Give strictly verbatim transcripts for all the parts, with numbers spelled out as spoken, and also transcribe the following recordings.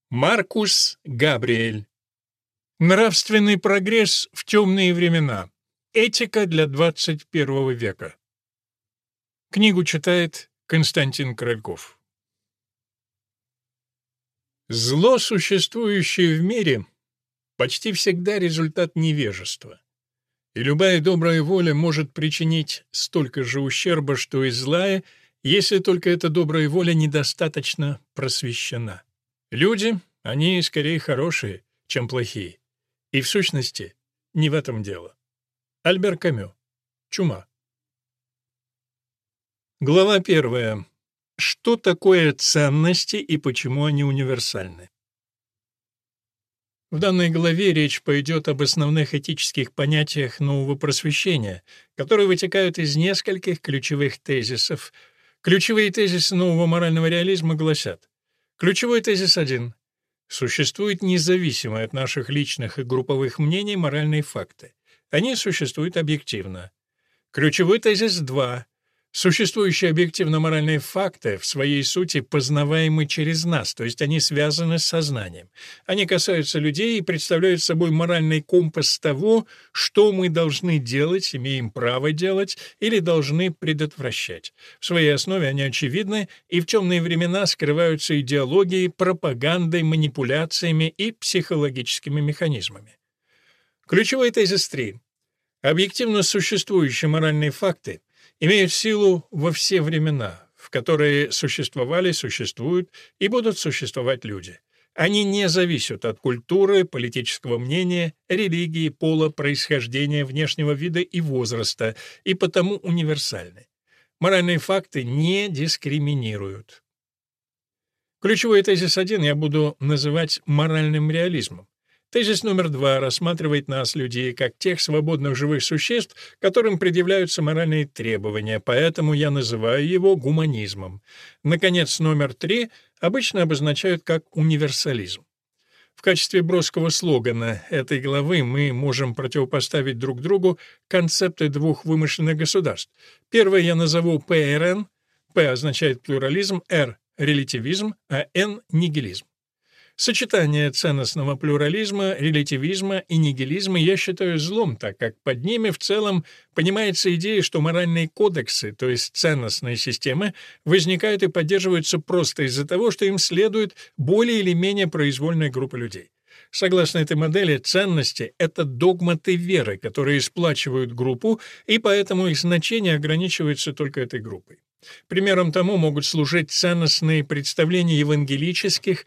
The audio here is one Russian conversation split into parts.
Маркус Габриэль. Нравственный прогресс в темные времена. Этика для двадцать первого века. Книгу читает Константин Корольков. Зло, существующее в мире, почти всегда результат невежества. И любая добрая воля может причинить столько же ущерба, что и злая, если только эта добрая воля недостаточно просвещена. Люди, они скорее хорошие, чем плохие. И в сущности, не в этом дело. Альбер Камю. Чума. Глава первая. Что такое ценности и почему они универсальны? В данной главе речь пойдет об основных этических понятиях нового просвещения, которые вытекают из нескольких ключевых тезисов. Ключевые тезисы нового морального реализма гласят: ключевой тезис один. Существуют независимые от наших личных и групповых мнений моральные факты. Они существуют объективно. Ключевой тезис два. Существующие объективно-моральные факты в своей сути познаваемы через нас, то есть они связаны с сознанием. Они касаются людей и представляют собой моральный компас того, что мы должны делать, имеем право делать или должны предотвращать. В своей основе они очевидны, и в темные времена скрываются идеологией, пропагандой, манипуляциями и психологическими механизмами. Ключевой тезис три. Объективно существующие моральные факты имеют силу во все времена, в которые существовали, существуют и будут существовать люди. Они не зависят от культуры, политического мнения, религии, пола, происхождения, внешнего вида и возраста, и потому универсальны. Моральные факты не дискриминируют. Ключевой тезис один я буду называть моральным реализмом. Тезис номер два рассматривает нас, людей, как тех свободных живых существ, которым предъявляются моральные требования, поэтому я называю его гуманизмом. Наконец, номер три обычно обозначают как универсализм. В качестве броского слогана этой главы мы можем противопоставить друг другу концепты двух вымышленных государств. Первое я назову П Р Н. П означает плюрализм, Р — релятивизм, а Н — нигилизм. Сочетание ценностного плюрализма, релятивизма и нигилизма я считаю злом, так как под ними в целом понимается идея, что моральные кодексы, то есть ценностные системы, возникают и поддерживаются просто из-за того, что им следует более или менее произвольная группа людей. Согласно этой модели, ценности — это догматы веры, которые сплачивают группу, и поэтому их значение ограничивается только этой группой. Примером тому могут служить ценностные представления евангелических,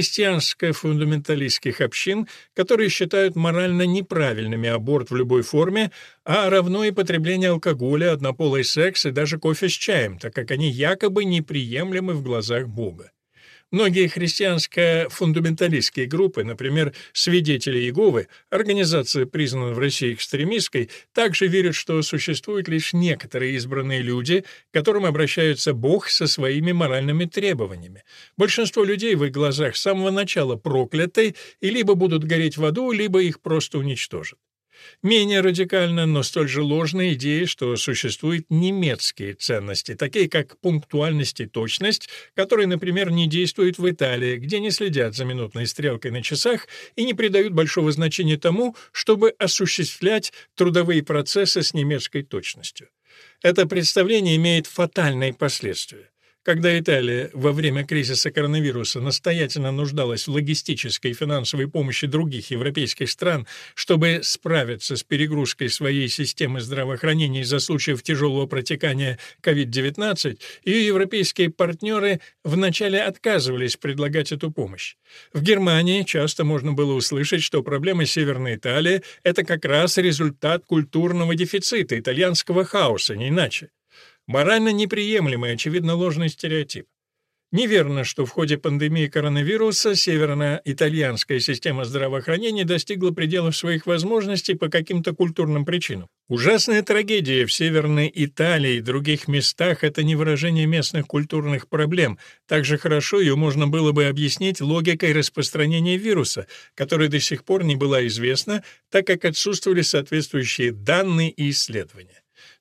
христианско-фундаменталистских общин, которые считают морально неправильными аборт в любой форме, а равно и потребление алкоголя, однополый секс и даже кофе с чаем, так как они якобы неприемлемы в глазах Бога. Многие христианско-фундаменталистские группы, например, «Свидетели Иеговы», организация, признанная в России экстремистской, также верят, что существуют лишь некоторые избранные люди, к которым обращается Бог со своими моральными требованиями. Большинство людей в их глазах с самого начала прокляты и либо будут гореть в аду, либо их просто уничтожат. Менее радикально, но столь же ложная идея, что существуют немецкие ценности, такие как пунктуальность и точность, которые, например, не действуют в Италии, где не следят за минутной стрелкой на часах и не придают большого значения тому, чтобы осуществлять трудовые процессы с немецкой точностью. Это представление имеет фатальные последствия. Когда Италия во время кризиса коронавируса настоятельно нуждалась в логистической и финансовой помощи других европейских стран, чтобы справиться с перегрузкой своей системы здравоохранения из-за случаев тяжелого протекания ковид девятнадцать, ее европейские партнеры вначале отказывались предлагать эту помощь. В Германии часто можно было услышать, что проблема Северной Италии — это как раз результат культурного дефицита, итальянского хаоса, не иначе. Морально неприемлемый, очевидно, ложный стереотип. Неверно, что в ходе пандемии коронавируса северно-итальянская система здравоохранения достигла пределов своих возможностей по каким-то культурным причинам. Ужасная трагедия в Северной Италии и других местах — это не выражение местных культурных проблем. Также хорошо ее можно было бы объяснить логикой распространения вируса, которая до сих пор не была известна, так как отсутствовали соответствующие данные и исследования.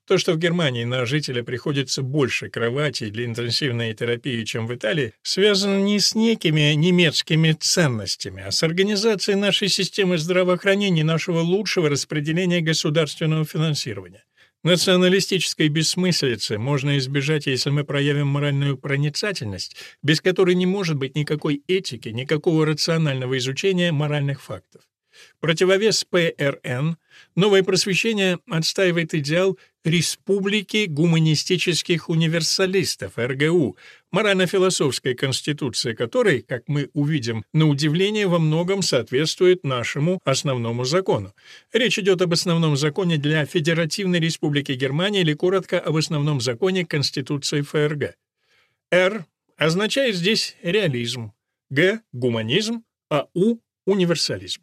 То, что в Германии на жителя приходится больше кроватей для интенсивной терапии, чем в Италии, связано не с некими немецкими ценностями, а с организацией нашей системы здравоохранения и нашего лучшего распределения государственного финансирования. Националистической бессмыслицы можно избежать, если мы проявим моральную проницательность, без которой не может быть никакой этики, никакого рационального изучения моральных фактов. Противовес ПРН, новое просвещение отстаивает идеал Республики гуманистических универсалистов, РГУ, морально-философская конституция которой, как мы увидим, на удивление во многом соответствует нашему основному закону. Речь идет об основном законе для Федеративной Республики Германия или, коротко, об основном законе Конституции ФРГ. Р означает здесь реализм, Г — гуманизм, а У — универсализм.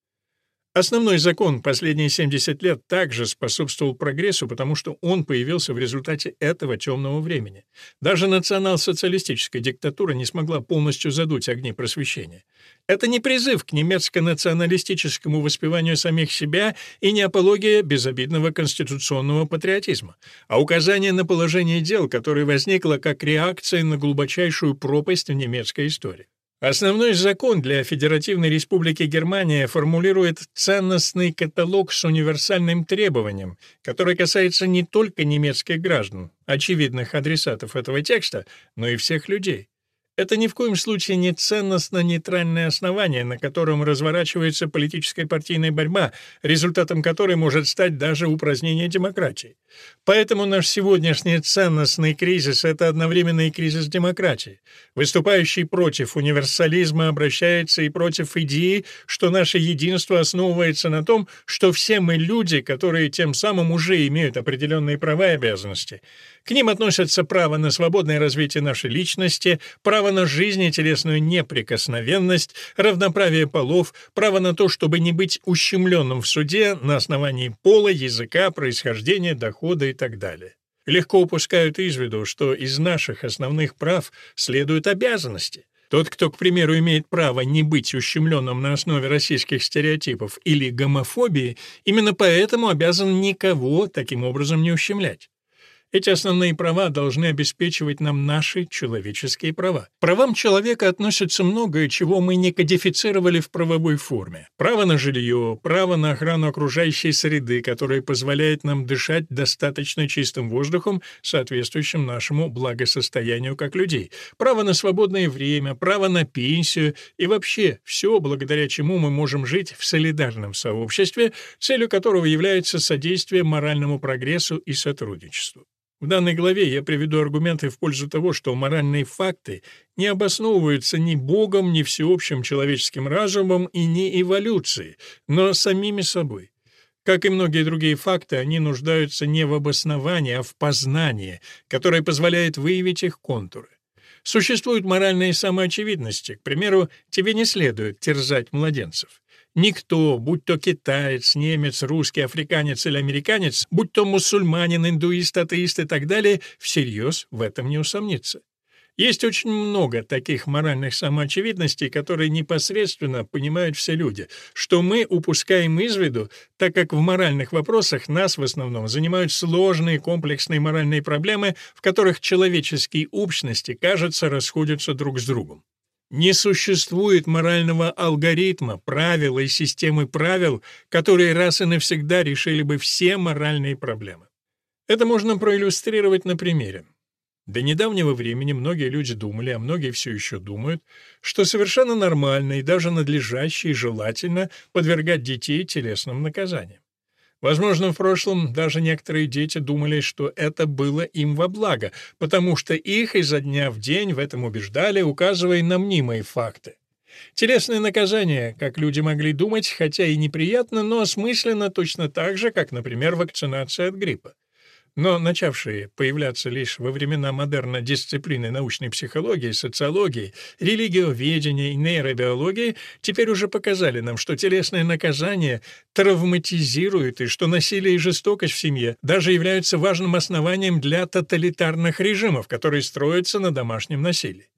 Основной закон последние семьдесят лет также способствовал прогрессу, потому что он появился в результате этого темного времени. Даже национал-социалистическая диктатура не смогла полностью задуть огни просвещения. Это не призыв к немецко-националистическому воспеванию самих себя и не апология безобидного конституционного патриотизма, а указание на положение дел, которое возникло как реакция на глубочайшую пропасть в немецкой истории. Основной закон для Федеративной Республики Германия формулирует ценностный каталог с универсальным требованием, который касается не только немецких граждан, очевидных адресатов этого текста, но и всех людей. Это ни в коем случае не ценностно-нейтральное основание, на котором разворачивается политическая партийная борьба, результатом которой может стать даже упразднение демократии. Поэтому наш сегодняшний ценностный кризис — это одновременно и кризис демократии. Выступающий против универсализма обращается и против идеи, что наше единство основывается на том, что все мы люди, которые тем самым уже имеют определенные права и обязанности. К ним относятся право на свободное развитие нашей личности, право на жизнь и телесную неприкосновенность, равноправие полов, право на то, чтобы не быть ущемленным в суде на основании пола, языка, происхождения, дохода и так далее. Легко упускают из виду, что из наших основных прав следуют обязанности. Тот, кто, к примеру, имеет право не быть ущемленным на основе российских стереотипов или гомофобии, именно поэтому обязан никого таким образом не ущемлять. Эти основные права должны обеспечивать нам наши человеческие права. К правам человека относится многое, чего мы не кодифицировали в правовой форме. Право на жилье, право на охрану окружающей среды, которое позволяет нам дышать достаточно чистым воздухом, соответствующим нашему благосостоянию как людей, право на свободное время, право на пенсию и вообще все, благодаря чему мы можем жить в солидарном сообществе, целью которого является содействие моральному прогрессу и сотрудничеству. В данной главе я приведу аргументы в пользу того, что моральные факты не обосновываются ни Богом, ни всеобщим человеческим разумом и ни эволюцией, но самими собой. Как и многие другие факты, они нуждаются не в обосновании, а в познании, которое позволяет выявить их контуры. Существуют моральные самоочевидности. К примеру, тебе не следует терзать младенцев. Никто, будь то китаец, немец, русский, африканец или американец, будь то мусульманин, индуист, атеист и так далее, всерьез в этом не усомнится. Есть очень много таких моральных самоочевидностей, которые непосредственно понимают все люди, что мы упускаем из виду, так как в моральных вопросах нас в основном занимают сложные комплексные моральные проблемы, в которых человеческие общности, кажется, расходятся друг с другом. Не существует морального алгоритма, правила и системы правил, которые раз и навсегда решили бы все моральные проблемы. Это можно проиллюстрировать на примере. До недавнего времени многие люди думали, а многие все еще думают, что совершенно нормально и даже надлежаще и желательно подвергать детей телесным наказаниям. Возможно, в прошлом даже некоторые дети думали, что это было им во благо, потому что их изо дня в день в этом убеждали, указывая на мнимые факты. Телесное наказание, как люди могли думать, хотя и неприятно, но осмысленно точно так же, как, например, вакцинация от гриппа. Но начавшие появляться лишь во времена модерна дисциплины научной психологии, социологии, религиоведения и нейробиологии теперь уже показали нам, что телесное наказание травматизирует и что насилие и жестокость в семье даже являются важным основанием для тоталитарных режимов, которые строятся на домашнем насилии.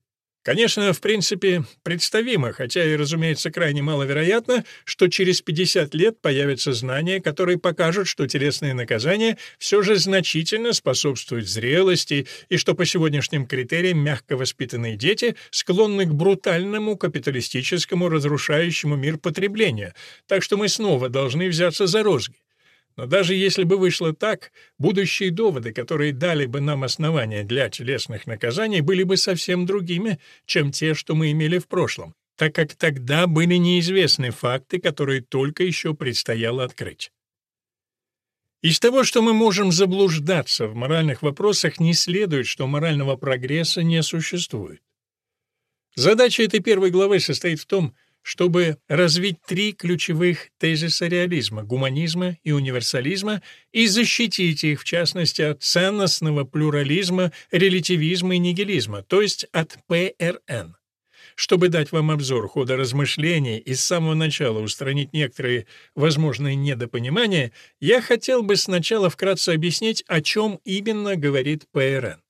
Конечно, в принципе, представимо, хотя и, разумеется, крайне маловероятно, что через пятьдесят лет появятся знания, которые покажут, что телесные наказания все же значительно способствуют зрелости и что по сегодняшним критериям мягко воспитанные дети склонны к брутальному капиталистическому разрушающему мир потреблению, так что мы снова должны взяться за розги. Но даже если бы вышло так, будущие доводы, которые дали бы нам основания для телесных наказаний, были бы совсем другими, чем те, что мы имели в прошлом, так как тогда были неизвестны факты, которые только еще предстояло открыть. Из того, что мы можем заблуждаться в моральных вопросах, не следует, что морального прогресса не существует. Задача этой первой главы состоит в том, чтобы развить три ключевых тезиса реализма, гуманизма и универсализма и защитить их, в частности, от ценностного плюрализма, релятивизма и нигилизма, то есть от П Р Н. Чтобы дать вам обзор хода размышлений и с самого начала устранить некоторые возможные недопонимания, я хотел бы сначала вкратце объяснить, о чем именно говорит П Р Н.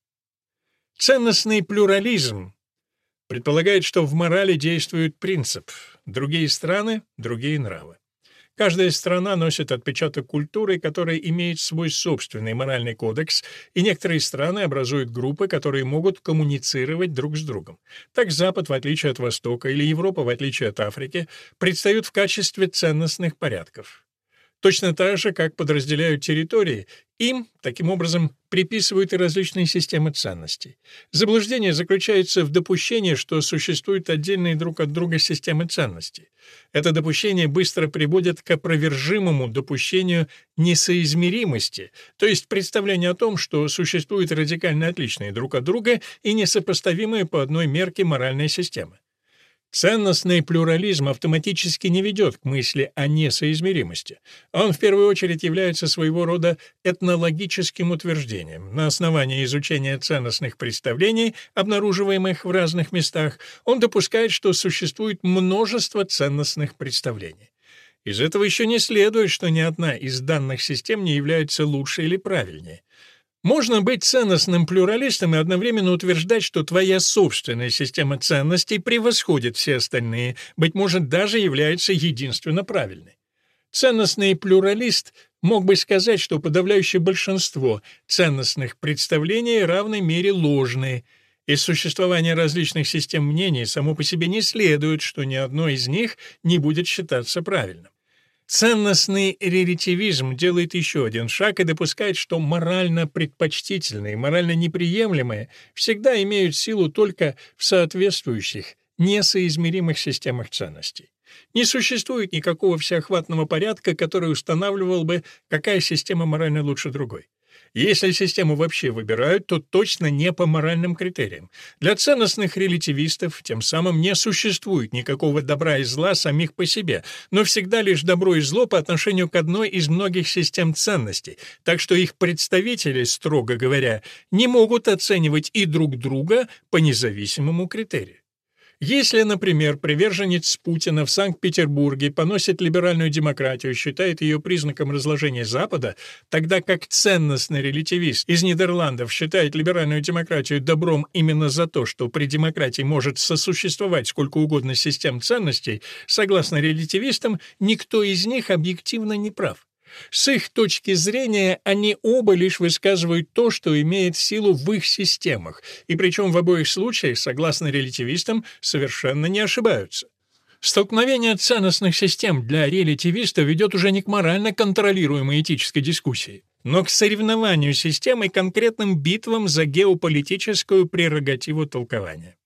Ценностный плюрализм предполагает, что в морали действует принцип «другие страны, другие нравы». Каждая страна носит отпечаток культуры, которая имеет свой собственный моральный кодекс, и некоторые страны образуют группы, которые могут коммуницировать друг с другом. Так Запад, в отличие от Востока, или Европа, в отличие от Африки, предстают в качестве ценностных порядков. Точно так же, как подразделяют территории, им, таким образом, приписывают и различные системы ценностей. Заблуждение заключается в допущении, что существуют отдельные друг от друга системы ценностей. Это допущение быстро приводит к опровержимому допущению несоизмеримости, то есть представлению о том, что существуют радикально отличные друг от друга и несопоставимые по одной мерке моральные системы. Ценностный плюрализм автоматически не ведет к мысли о несоизмеримости. Он в первую очередь является своего рода этнологическим утверждением. На основании изучения ценностных представлений, обнаруживаемых в разных местах, он допускает, что существует множество ценностных представлений. Из этого еще не следует, что ни одна из данных систем не является лучше или правильнее. Можно быть ценностным плюралистом и одновременно утверждать, что твоя собственная система ценностей превосходит все остальные, быть может, даже является единственно правильной. Ценностный плюралист мог бы сказать, что подавляющее большинство ценностных представлений в равной мере ложные. Из существования различных систем мнений само по себе не следует, что ни одно из них не будет считаться правильным. Ценностный релятивизм делает еще один шаг и допускает, что морально предпочтительные, морально неприемлемые всегда имеют силу только в соответствующих, несоизмеримых системах ценностей. Не существует никакого всеохватного порядка, который устанавливал бы, какая система морально лучше другой. Если систему вообще выбирают, то точно не по моральным критериям. Для ценностных релятивистов тем самым не существует никакого добра и зла самих по себе, но всегда лишь добро и зло по отношению к одной из многих систем ценностей, так что их представители, строго говоря, не могут оценивать и друг друга по независимому критерию. Если, например, приверженец Путина в Санкт-Петербурге поносит либеральную демократию и считает ее признаком разложения Запада, тогда как ценностный релятивист из Нидерландов считает либеральную демократию добром именно за то, что при демократии может сосуществовать сколько угодно систем ценностей, согласно релятивистам, никто из них объективно не прав. С их точки зрения, они оба лишь высказывают то, что имеет силу в их системах, и причем в обоих случаях, согласно релятивистам, совершенно не ошибаются. Столкновение ценностных систем для релятивиста ведет уже не к морально контролируемой этической дискуссии, но к соревнованию систем и конкретным битвам за геополитическую прерогативу толкования.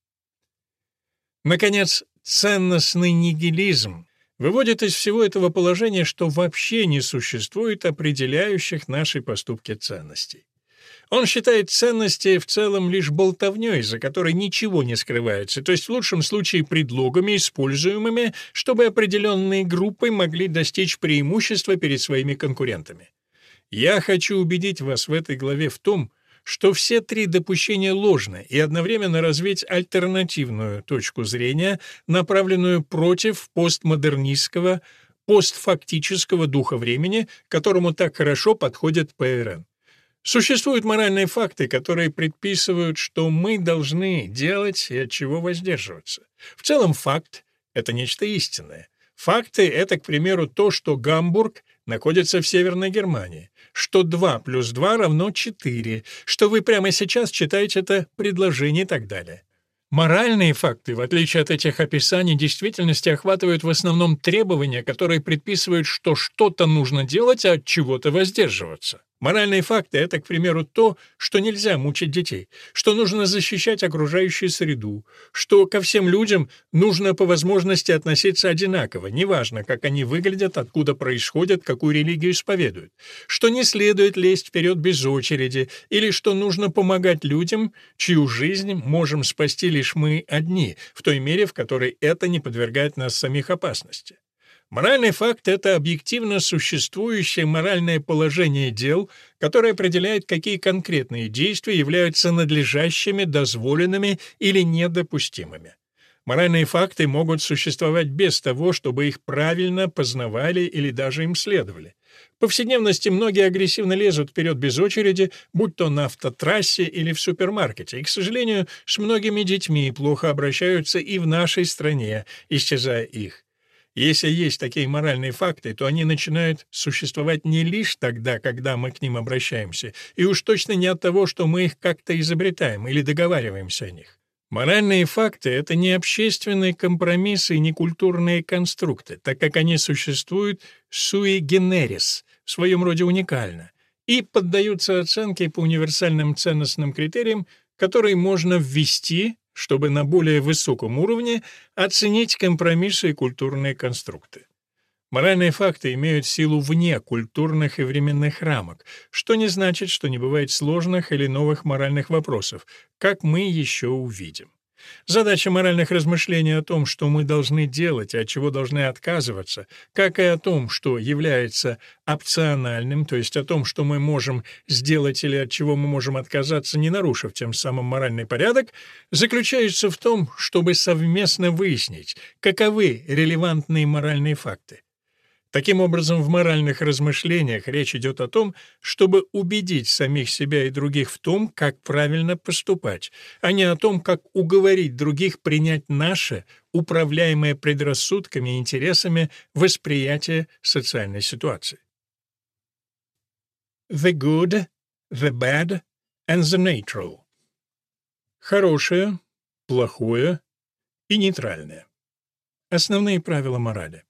Наконец, ценностный нигилизм выводит из всего этого положения, что вообще не существует определяющих наши поступки ценностей. Он считает ценности в целом лишь болтовнёй, за которой ничего не скрывается, то есть в лучшем случае предлогами, используемыми, чтобы определенные группы могли достичь преимущества перед своими конкурентами. Я хочу убедить вас в этой главе в том, что все три допущения ложны, и одновременно развить альтернативную точку зрения, направленную против постмодернистского, постфактического духа времени, которому так хорошо подходит П Р Н. Существуют моральные факты, которые предписывают, что мы должны делать и от чего воздерживаться. В целом факт — это нечто истинное. Факты — это, к примеру, то, что Гамбург находится в Северной Германии, что два плюс два равно четыре, что вы прямо сейчас читаете это предложение и так далее. Моральные факты, в отличие от этих описаний, действительности охватывают в основном требования, которые предписывают, что что-то нужно делать, а от чего-то воздерживаться. Моральные факты — это, к примеру, то, что нельзя мучить детей, что нужно защищать окружающую среду, что ко всем людям нужно по возможности относиться одинаково, неважно, как они выглядят, откуда происходят, какую религию исповедуют, что не следует лезть вперед без очереди, или что нужно помогать людям, чью жизнь можем спасти лишь мы одни, в той мере, в которой это не подвергает нас самих опасности. Моральный факт — это объективно существующее моральное положение дел, которое определяет, какие конкретные действия являются надлежащими, дозволенными или недопустимыми. Моральные факты могут существовать без того, чтобы их правильно познавали или даже им следовали. В повседневности многие агрессивно лезут вперед без очереди, будь то на автотрассе или в супермаркете, и, к сожалению, с многими детьми плохо обращаются и в нашей стране, исчезая их. Если есть такие моральные факты, то они начинают существовать не лишь тогда, когда мы к ним обращаемся, и уж точно не от того, что мы их как-то изобретаем или договариваемся о них. Моральные факты — это не общественные компромиссы и не культурные конструкты, так как они существуют sui generis, в своем роде уникально, и поддаются оценке по универсальным ценностным критериям, которые можно ввести, чтобы на более высоком уровне оценить компромиссы и культурные конструкты. Моральные факты имеют силу вне культурных и временных рамок, что не значит, что не бывает сложных или новых моральных вопросов, как мы еще увидим. Задача моральных размышлений о том, что мы должны делать и от чего должны отказываться, как и о том, что является опциональным, то есть о том, что мы можем сделать или от чего мы можем отказаться, не нарушив тем самым моральный порядок, заключается в том, чтобы совместно выяснить, каковы релевантные моральные факты. Таким образом, в моральных размышлениях речь идет о том, чтобы убедить самих себя и других в том, как правильно поступать, а не о том, как уговорить других принять наше, управляемое предрассудками и интересами, восприятие социальной ситуации. The good, the bad and the neutral. Хорошее, плохое и нейтральное. Основные правила морали.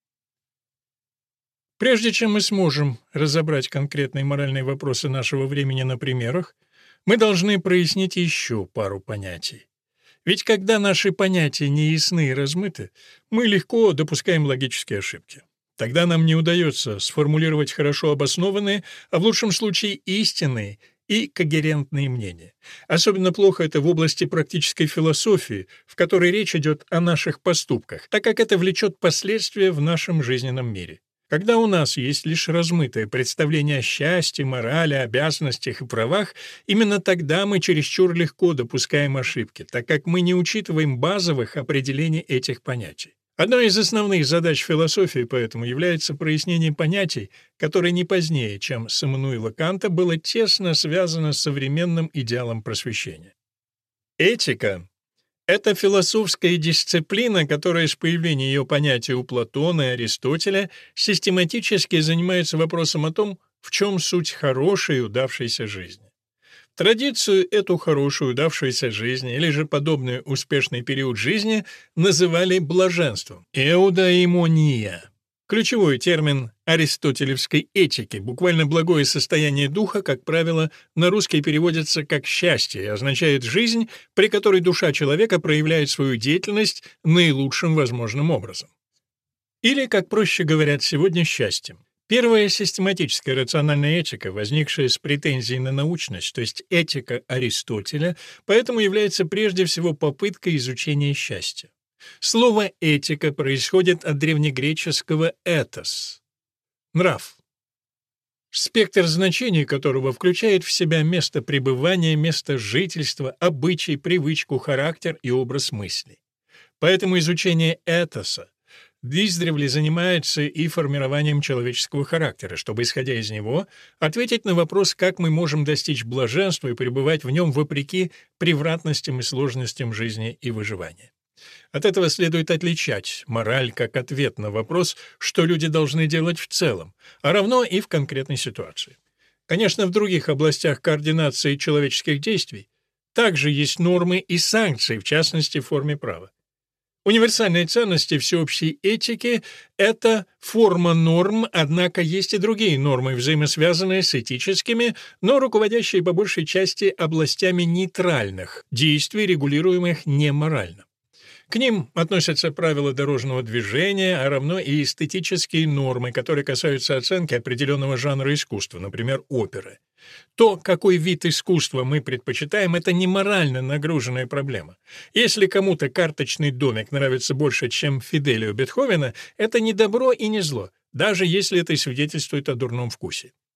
Прежде чем мы сможем разобрать конкретные моральные вопросы нашего времени на примерах, мы должны прояснить еще пару понятий. Ведь когда наши понятия не ясны и размыты, мы легко допускаем логические ошибки. Тогда нам не удается сформулировать хорошо обоснованные, а в лучшем случае истинные и когерентные мнения. Особенно плохо это в области практической философии, в которой речь идет о наших поступках, так как это влечет последствия в нашем жизненном мире. Когда у нас есть лишь размытое представление о счастье, морали, обязанностях и правах, именно тогда мы чересчур легко допускаем ошибки, так как мы не учитываем базовых определений этих понятий. Одной из основных задач философии поэтому является прояснение понятий, которое не позднее, чем с Иммануила Канта, было тесно связано с современным идеалом просвещения. Этика — это философская дисциплина, которая с появлением ее понятия у Платона и Аристотеля систематически занимается вопросом о том, в чем суть хорошей и удавшейся жизни. Традицию эту хорошую удавшуюся жизнь или же подобный успешный период жизни называли блаженством — эудаимония. Ключевой термин аристотелевской этики, буквально благое состояние духа, как правило, на русский переводится как «счастье» и означает «жизнь, при которой душа человека проявляет свою деятельность наилучшим возможным образом». Или, как проще говорят сегодня, «счастьем». Первая систематическая рациональная этика, возникшая с претензией на научность, то есть этика Аристотеля, поэтому является прежде всего попыткой изучения счастья. Слово «этика» происходит от древнегреческого «этос» — «нрав», спектр значений которого включает в себя место пребывания, место жительства, обычай, привычку, характер и образ мыслей. Поэтому изучение этоса издревле занимается и формированием человеческого характера, чтобы, исходя из него, ответить на вопрос, как мы можем достичь блаженства и пребывать в нем вопреки превратностям и сложностям жизни и выживания. От этого следует отличать мораль как ответ на вопрос, что люди должны делать в целом, а равно и в конкретной ситуации. Конечно, в других областях координации человеческих действий также есть нормы и санкции, в частности, в форме права. Универсальные ценности всеобщей этики — это форма норм, однако есть и другие нормы, взаимосвязанные с этическими, но руководящие по большей части областями нейтральных действий, регулируемых неморально. К ним относятся правила дорожного движения, а равно и эстетические нормы, которые касаются оценки определенного жанра искусства, например, оперы. То, какой вид искусства мы предпочитаем, это не морально нагруженная проблема. Если кому-то карточный домик нравится больше, чем Фиделио Бетховена, это не добро и не зло, даже если это свидетельствует о дурном вкусе.